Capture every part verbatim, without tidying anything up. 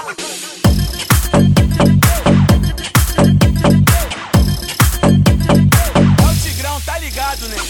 É o Tigrão, tá ligado, né?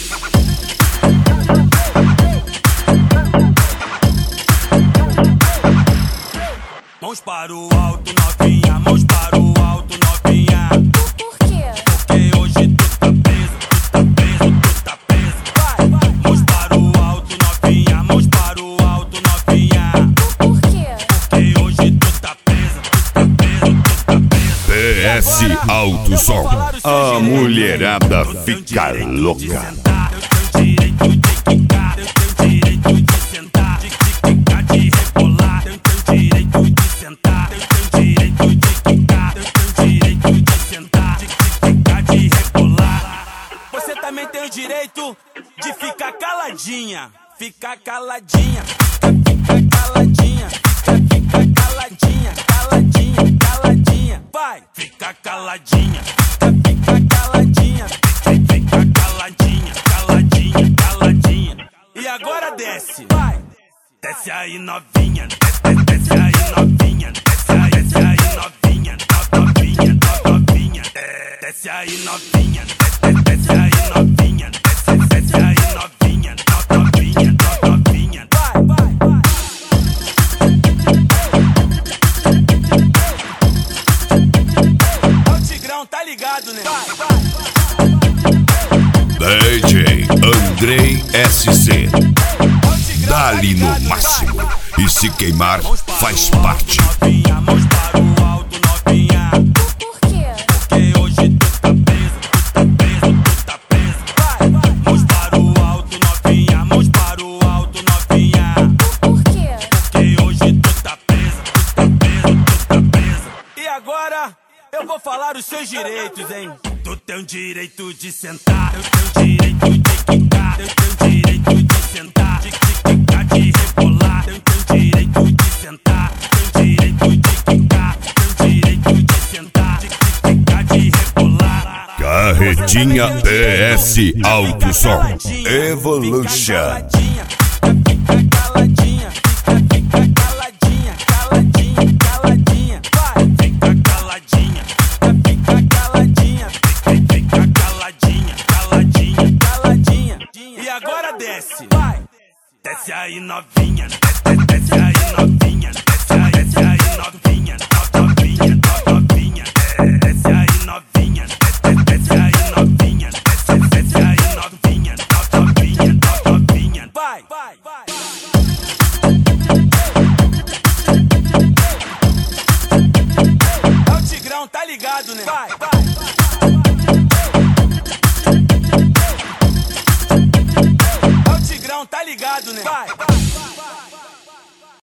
Mãos para o alto, novinha, mãos para o alto, novinha. Por quê? Porque hoje tu tá preso, tu tá preso, tu tá preso. Vai, vai. Mãos para o alto, novinha, mãos para o alto, novinha. Por quê? Porque hoje tu tá preso, tu tá preso, tu tá preso. P S Alto Som. A mulherada fica louca. Eu tenho direito de quicar, eu tenho direito de sentar, de quicar, de rebolar. Eu tenho direito de sentar, eu tenho direito de quicar, eu tenho direito de sentar, de quicar, de rebolar. Você também tem o direito de ficar caladinha, ficar caladinha, fica, fica caladinha, fica, fica caladinha, caladinha, caladinha. Vai, fica caladinha, fica, fica caladinha, fica, fica caladinha, caladinha, caladinha. E agora desce, vai. Desce aí novinha, desce, desce aí novinha, desce aí, desce aí novinha, novinha, novinha. Desce aí novinha, desce, desce aí novinha, desce, desce aí novinha, novinha, novinha. Vai, vai, vai. É o Tigrão, tá ligado, né? Vai, vai, vai. D J Andrei S C. Dá-lhe no máximo. E se queimar, faz parte. Novinha, mãos para o alto, novinha. Por quê? Porque hoje tu tá preso, tu tá preso, tu tá preso. Vai, vai. Mãos para o alto, novinha, mãos para o alto, novinha. Por quê? Porque hoje tu tá preso, tu tá preso, tu tá preso. E agora eu vou falar os seus direitos, hein? Tu tem o direito de sentar, eu tenho direito de quicar, eu tenho direito de sentar, de quicar, de rebolar. Eu tenho direito de sentar, tenho direito de quicar, tenho direito de sentar, de quicar, de rebolar. Carretinha P S Alto Som Evolution. Caladinha, fica caladinha, fica, fica caladinha, caladinha, caladinha. Vai, fica caladinha, fica, fica caladinha, fica, fica caladinha, caladinha, caladinha. E agora desce, vai. Desce aí novinha, desce, desce aí novinha, desce aí, desce aí novinha, novinha, novinha. Desce aí novinha, desce, desce aí novinha, desce, desce aí novinha, novinha, novinha. Vai, vai, vai. É o Tigrão, tá ligado, né? Vai, vai, vai. É o Tigrão, tá ligado, né? Vai, vai.